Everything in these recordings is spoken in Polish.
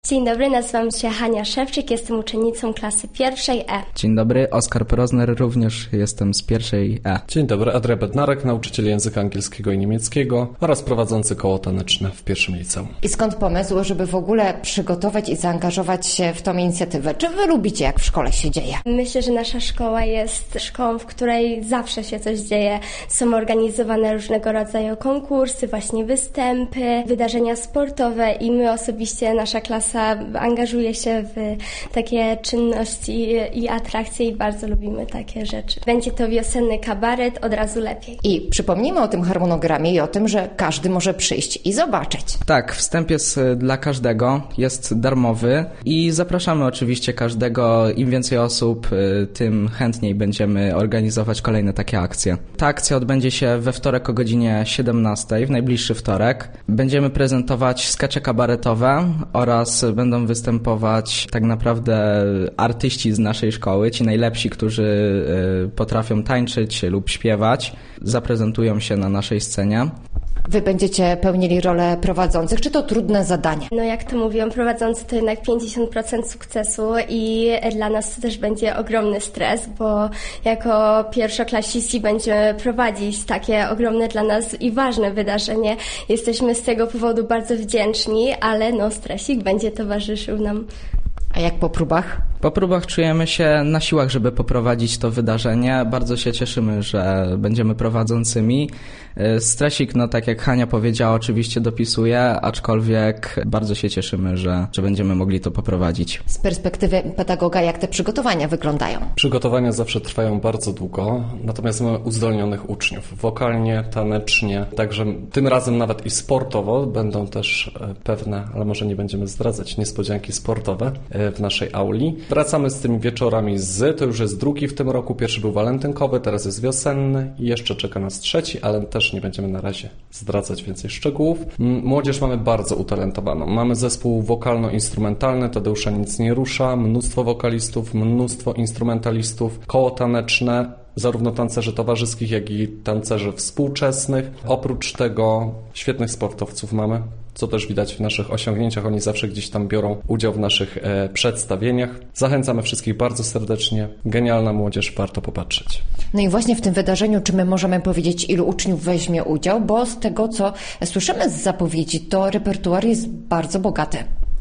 Dzień dobry, nazywam się Hania Szewczyk, jestem uczennicą klasy pierwszej E. Dzień dobry, Oskar Prozner, również jestem z pierwszej E. Dzień dobry, Adria Bednarek, nauczyciel języka angielskiego i niemieckiego oraz prowadzący koło taneczne w pierwszym liceum. I skąd pomysł, żeby w ogóle przygotować i zaangażować się w tą inicjatywę? Czy wy lubicie, jak w szkole się dzieje? Myślę, że nasza szkoła jest szkołą, w której zawsze się coś dzieje. Są organizowane różnego rodzaju konkursy, właśnie występy, wydarzenia sportowe i my osobiście, nasza klasa angażuje się w takie czynności i atrakcje i bardzo lubimy takie rzeczy. Będzie to wiosenny kabaret, od razu lepiej. I przypomnijmy o tym harmonogramie i o tym, że każdy może przyjść i zobaczyć. Tak, wstęp jest dla każdego, jest darmowy i zapraszamy oczywiście każdego. Im więcej osób, tym chętniej będziemy organizować kolejne takie akcje. Ta akcja odbędzie się we wtorek o godzinie 17, w najbliższy wtorek. Będziemy prezentować skecze kabaretowe oraz będą występować tak naprawdę artyści z naszej szkoły, ci najlepsi, którzy potrafią tańczyć lub śpiewać, zaprezentują się na naszej scenie. Wy będziecie pełnili rolę prowadzących. Czy to trudne zadanie? No jak to mówią, prowadzący to jednak 50% sukcesu i dla nas to też będzie ogromny stres, bo jako pierwszoklasiści będziemy prowadzić takie ogromne dla nas i ważne wydarzenie. Jesteśmy z tego powodu bardzo wdzięczni, ale no stresik będzie towarzyszył nam. A jak po próbach? Po próbach czujemy się na siłach, żeby poprowadzić to wydarzenie. Bardzo się cieszymy, że będziemy prowadzącymi. Stresik, no tak jak Hania powiedziała, oczywiście dopisuje, aczkolwiek bardzo się cieszymy, że będziemy mogli to poprowadzić. Z perspektywy pedagoga, jak te przygotowania wyglądają? Przygotowania zawsze trwają bardzo długo, natomiast mamy uzdolnionych uczniów. Wokalnie, tanecznie, także tym razem nawet i sportowo będą też pewne, ale może nie będziemy zdradzać, niespodzianki sportowe w naszej auli. Wracamy z tymi wieczorami to już jest drugi w tym roku, pierwszy był walentynkowy, teraz jest wiosenny i jeszcze czeka nas trzeci, ale też nie będziemy na razie zdradzać więcej szczegółów. Młodzież mamy bardzo utalentowaną. Mamy zespół wokalno-instrumentalny, Tadeusza Nic nie rusza, mnóstwo wokalistów, mnóstwo instrumentalistów, koło taneczne, zarówno tancerzy towarzyskich, jak i tancerzy współczesnych. Oprócz tego świetnych sportowców mamy, co też widać w naszych osiągnięciach. Oni zawsze gdzieś tam biorą udział w naszych przedstawieniach. Zachęcamy wszystkich bardzo serdecznie. Genialna młodzież, warto popatrzeć. No i właśnie w tym wydarzeniu, czy my możemy powiedzieć, ilu uczniów weźmie udział? Bo z tego, co słyszymy z zapowiedzi, to repertuar jest bardzo bogaty.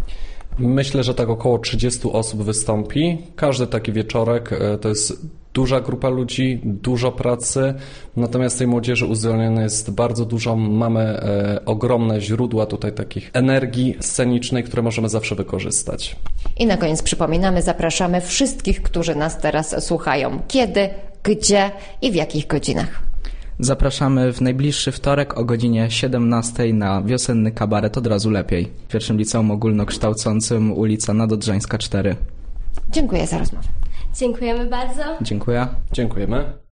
Myślę, że tak około 30 osób wystąpi. Każdy taki wieczorek to jest duża grupa ludzi, dużo pracy, natomiast tej młodzieży uzdolnionej jest bardzo dużo. Mamy ogromne źródła tutaj takich energii scenicznej, które możemy zawsze wykorzystać. I na koniec przypominamy, zapraszamy wszystkich, którzy nas teraz słuchają. Kiedy, gdzie i w jakich godzinach? Zapraszamy w najbliższy wtorek o godzinie 17 na wiosenny kabaret, od razu lepiej. W pierwszym liceum ogólnokształcącym, ulica Nadodrzańska 4. Dziękuję za rozmowę. Dziękujemy bardzo. Dziękuję. Dziękujemy.